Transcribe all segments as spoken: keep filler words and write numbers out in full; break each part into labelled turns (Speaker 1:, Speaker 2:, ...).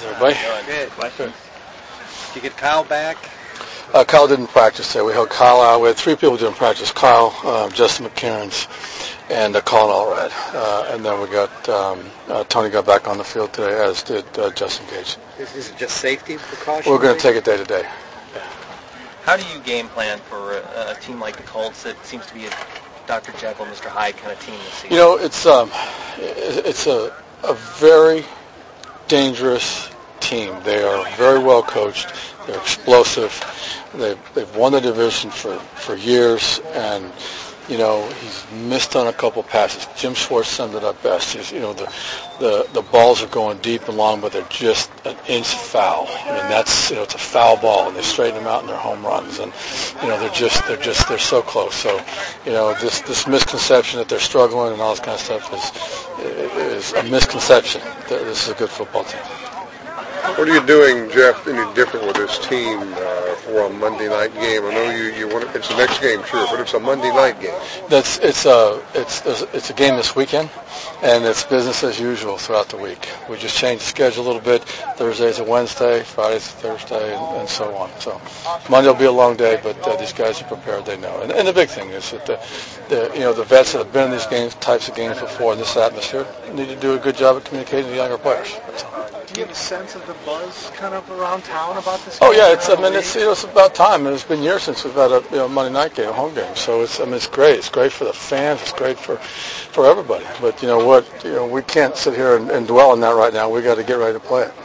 Speaker 1: everybody?
Speaker 2: Good. Questions? Did you get Kyle back?
Speaker 1: Uh, Kyle didn't practice today. We held Kyle out. We had three people didn't practice. Kyle, uh, Justin McCairns, and uh, Colin Allred. Uh, and then we got um, uh, Tony got back on the field today, as did uh, Justin Gage.
Speaker 2: Is, is it just safety precaution?
Speaker 1: We're going to take it day to day.
Speaker 3: How do you game plan for a, a team like the Colts that seems to be a Doctor Jekyll, Mister Hyde kind of team this season?
Speaker 1: You know, it's um, it's a a very dangerous team. They are very well coached. They're explosive. They've they've won the division for, for years, and you know he's missed on a couple passes. Jim Schwartz summed it up best. He's, you know the the the balls are going deep and long, but they're just an inch foul. I mean that's you know it's a foul ball, and they straighten them out in their home runs, and you know they're just they're just they're so close. So you know this this misconception that they're struggling and all this kind of stuff is is a misconception. This is a good football team.
Speaker 4: What are you doing, Jeff, any different with this team uh, for a Monday night game? I know you, you want it, it's the next game, sure, but it's a Monday night game.
Speaker 1: That's it's a it's it's a game this weekend, and it's business as usual throughout the week. We just changed the schedule a little bit. Thursday's a Wednesday, Friday's a Thursday, and, and so on. So Monday will be a long day, but uh, these guys are prepared. They know. And, and the big thing is that the, the you know the vets that have been in these games, types of games before in this atmosphere, need to do a good job of communicating to the younger players. That's all.
Speaker 5: Do you have a sense of the buzz kind of around town about this?
Speaker 1: Oh yeah, it's I mean it's you know it's about time. It's been years since we've had a you know, Monday night game, a home game. So it's I mean it's great. It's great for the fans. It's great for for everybody. But you know what? You know we can't sit here and, and dwell on that right now. We got to get ready to play it.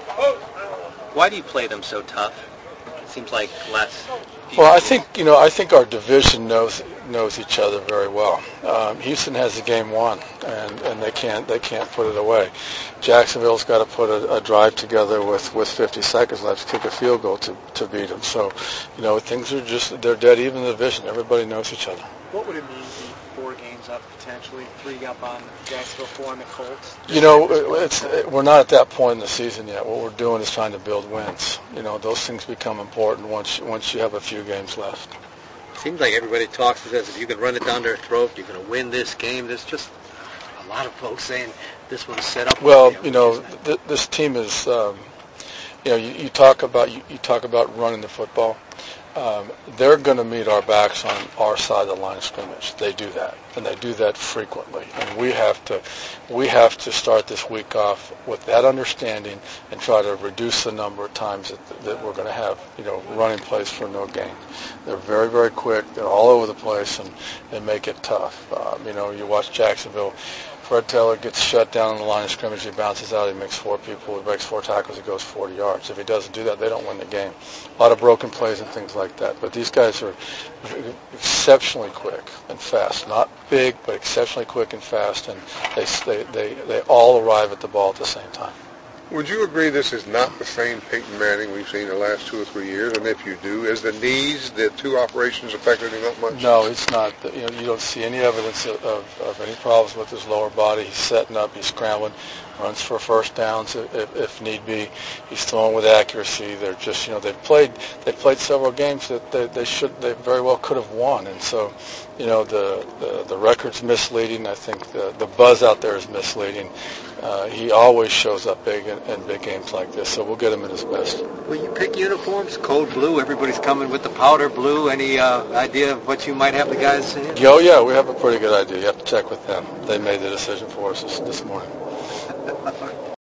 Speaker 3: Why do you play them so tough? It seems like less.
Speaker 1: Well, I think you know I think our division knows knows each other very well. Um, Houston has the game won, and, and they can't they can't put it away. Jacksonville's got to put a, a drive together with, with fifty seconds left to kick a field goal to, to beat them. So, you know, things are just they're dead even in the division. Everybody knows each other.
Speaker 5: What would it mean to be four games up potentially, three up on Jacksonville, four on the Colts?
Speaker 1: You know, it's we're not at that point in the season yet. What we're doing is trying to build wins. You know, those things become important once once you have a few games left.
Speaker 2: Seems like everybody talks as if you can run it down their throat, you're going to win this game. There's just a lot of folks saying this one's set up.
Speaker 1: Well, you know, th- this team is. Um, you know, you, you talk about you, you talk about running the football. Um, they're going to meet our backs on our side of the line of scrimmage. They do that, and they do that frequently. And we have to, we have to start this week off with that understanding and try to reduce the number of times that, that we're going to have, you know, running plays for no gain. They're very, very quick. They're all over the place, and they make it tough. Um, you know, you watch Jacksonville. Fred Taylor gets shut down on the line of scrimmage. He bounces out. He makes four people. He breaks four tackles. He goes forty yards. If he doesn't do that, they don't win the game. A lot of broken plays and things like that. But these guys are exceptionally quick and fast. Not big, but exceptionally quick and fast. And they they they, they all arrive at the ball at the same time.
Speaker 4: Would you agree this is not the same Peyton Manning we've seen the last two or three years? And if you do, is the knees, the two operations affected him that much?
Speaker 1: No, it's not. You know, you don't see any evidence of, of, of any problems with his lower body. He's setting up. He's scrambling. Runs for first downs if, if need be. He's throwing with accuracy. They're just, you know, they've played they played several games that they, they should they very well could have won. And so, you know, the the, the record's misleading. I think the the buzz out there is misleading. Uh, he always shows up big in, in big games like this, so we'll get him at his best.
Speaker 2: Will you pick uniforms? Cold blue. Everybody's coming with the powder blue. Any uh, idea of what you might have the guys in?
Speaker 1: Oh yeah, we have a pretty good idea. You have to check with them. They made the decision for us this, this morning.